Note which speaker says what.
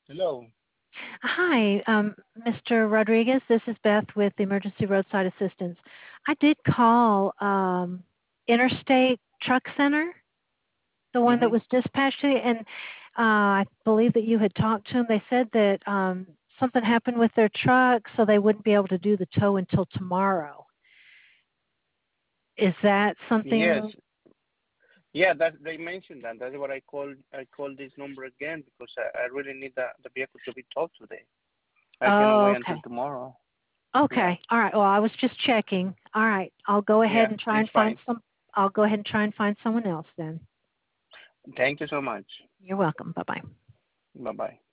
Speaker 1: Hello.
Speaker 2: Hi, Mr. Rodriguez. This is Beth with the Emergency Roadside Assistance. I did call Interstate Truck Center, the one that
Speaker 1: Hmm.
Speaker 2: was dispatched to you, and I believe that you had talked to them. They said that something happened with their truck, so they wouldn't be able to do the tow until tomorrow. Is that
Speaker 1: Yes.
Speaker 2: something?
Speaker 1: Yeah, that they mentioned that. That's what I called. I called this number again because I really need the vehicle to be towed today. I cannot
Speaker 2: Oh,
Speaker 1: wait until
Speaker 2: okay.
Speaker 1: tomorrow. Yeah.
Speaker 2: Okay. All right. Well, I was just checking. All right. I'll go ahead
Speaker 1: Yeah,
Speaker 2: and try
Speaker 1: it's
Speaker 2: and find
Speaker 1: fine.
Speaker 2: some. I'll go ahead and try and find someone else then.
Speaker 1: Thank you so much.
Speaker 2: You're welcome. Bye bye.
Speaker 1: Bye bye.